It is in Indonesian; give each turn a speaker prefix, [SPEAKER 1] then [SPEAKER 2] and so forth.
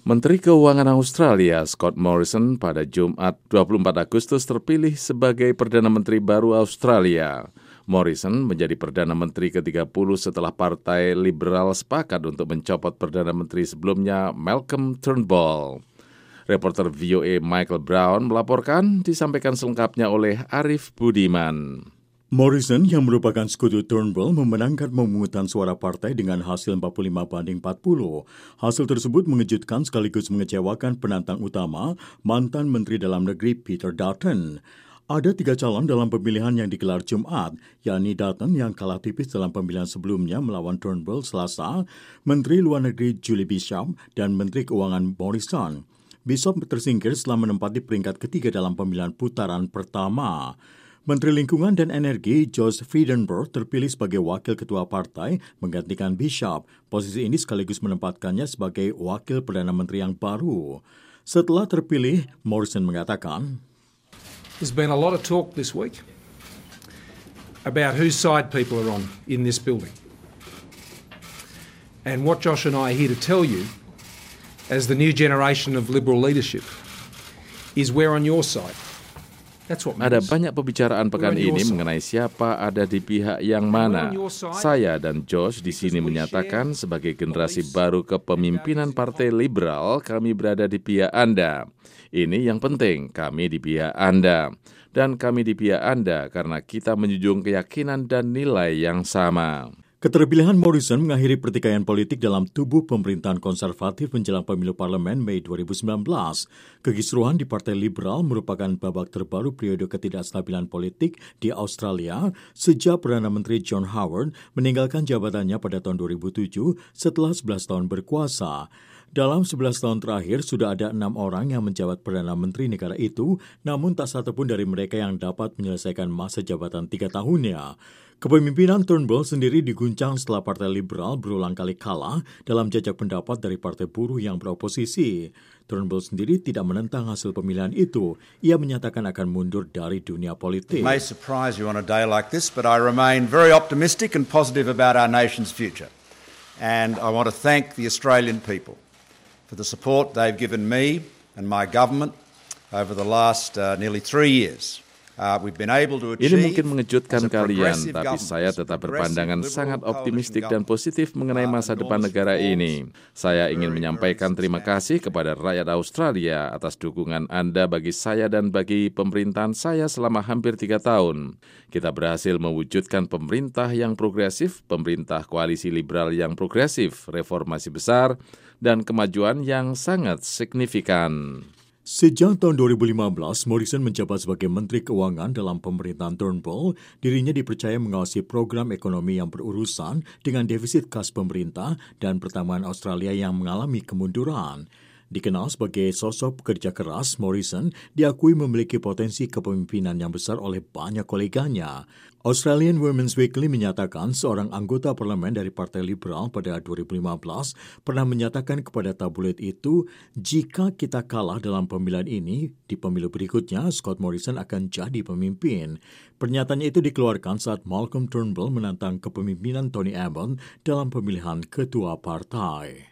[SPEAKER 1] Menteri Keuangan Australia Scott Morrison pada Jumat 24 Agustus terpilih sebagai Perdana Menteri baru Australia. Morrison menjadi Perdana Menteri ke-30 setelah Partai Liberal sepakat untuk mencopot Perdana Menteri sebelumnya Malcolm Turnbull. Reporter VOA Michael Brown melaporkan, disampaikan selengkapnya oleh Arif Budiman.
[SPEAKER 2] Morrison yang merupakan sekutu Turnbull memenangkan pemungutan suara partai dengan hasil 45-40. Hasil tersebut mengejutkan sekaligus mengecewakan penantang utama, mantan Menteri Dalam Negeri Peter Dutton. Ada 3 calon dalam pemilihan yang digelar Jumat, yakni Dutton yang kalah tipis dalam pemilihan sebelumnya melawan Turnbull Selasa, Menteri Luar Negeri Julie Bishop, dan Menteri Keuangan Morrison. Bishop tersingkir setelah menempati peringkat ketiga dalam pemilihan putaran pertama. Menteri Lingkungan dan Energi Josh Frydenberg terpilih sebagai wakil ketua partai menggantikan Bishop. Posisi ini sekaligus menempatkannya sebagai wakil Perdana Menteri yang baru. Setelah terpilih, Morrison mengatakan,
[SPEAKER 3] There's been a lot of talk this week about whose side people are on in this building. And what Josh and I are here to tell you, as the new generation of Liberal leadership, is we're on your side.
[SPEAKER 1] Ada banyak pembicaraan pekan ini mengenai siapa ada di pihak yang mana. Saya dan Josh di sini menyatakan sebagai generasi baru kepemimpinan Partai Liberal, kami berada di pihak Anda. Ini yang penting, kami di pihak Anda. Dan kami di pihak Anda karena kita menjunjung keyakinan dan nilai yang sama.
[SPEAKER 2] Keterpilihan Morrison mengakhiri pertikaian politik dalam tubuh pemerintahan konservatif menjelang pemilu parlemen Mei 2019. Kekisruhan di Partai Liberal merupakan babak terbaru periode ketidakstabilan politik di Australia sejak Perdana Menteri John Howard meninggalkan jabatannya pada tahun 2007 setelah 11 tahun berkuasa. Dalam 11 tahun terakhir, sudah ada 6 orang yang menjabat Perdana Menteri negara itu, namun tak satu pun dari mereka yang dapat menyelesaikan masa jabatan 3 tahunnya. Kepemimpinan Turnbull sendiri diguncang setelah Partai Liberal berulang kali kalah dalam jajak pendapat dari Partai Buruh yang beroposisi. Turnbull sendiri tidak menentang hasil pemilihan itu. Ia menyatakan akan mundur dari dunia politik.
[SPEAKER 4] It may surprise you on a day like this, but I remain very optimistic and positive about our nation's future. And I want to thank the Australian people for the support they've given me and my government over the last nearly 3 years.
[SPEAKER 1] Ini mungkin mengejutkan kalian, tapi saya tetap berpandangan sangat optimistik dan positif mengenai masa depan negara ini. Saya ingin menyampaikan terima kasih kepada rakyat Australia atas dukungan Anda bagi saya dan bagi pemerintahan saya selama hampir 3 tahun. Kita berhasil mewujudkan pemerintah yang progresif, pemerintah koalisi liberal yang progresif, reformasi besar, dan kemajuan yang sangat signifikan.
[SPEAKER 2] Sejak tahun 2015, Morrison menjabat sebagai Menteri Keuangan dalam pemerintahan Turnbull. Dirinya dipercaya mengawasi program ekonomi yang berurusan dengan defisit kas pemerintah dan pertambangan Australia yang mengalami kemunduran. Dikenal sebagai sosok pekerja keras, Morrison diakui memiliki potensi kepemimpinan yang besar oleh banyak koleganya. Australian Women's Weekly menyatakan seorang anggota parlemen dari Partai Liberal pada 2015 pernah menyatakan kepada tabloid itu, jika kita kalah dalam pemilihan ini, di pemilu berikutnya Scott Morrison akan jadi pemimpin. Pernyataannya itu dikeluarkan saat Malcolm Turnbull menantang kepemimpinan Tony Abbott dalam pemilihan ketua partai.